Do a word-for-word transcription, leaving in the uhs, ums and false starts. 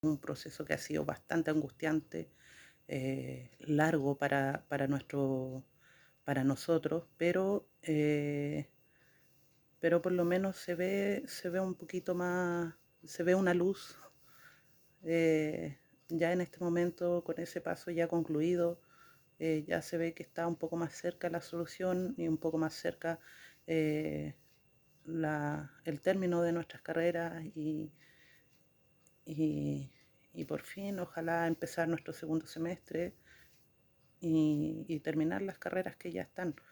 un proceso que ha sido bastante angustiante, eh, largo para, para, nuestro, para nosotros, pero, eh, pero por lo menos se ve, se ve un poquito más, se ve una luz. Eh, ya en este momento, con ese paso ya concluido, eh, ya se ve que está un poco más cerca la solución y un poco más cerca eh, la, el término de nuestras carreras y, y, y por fin ojalá empezar nuestro segundo semestre y, y terminar las carreras que ya están.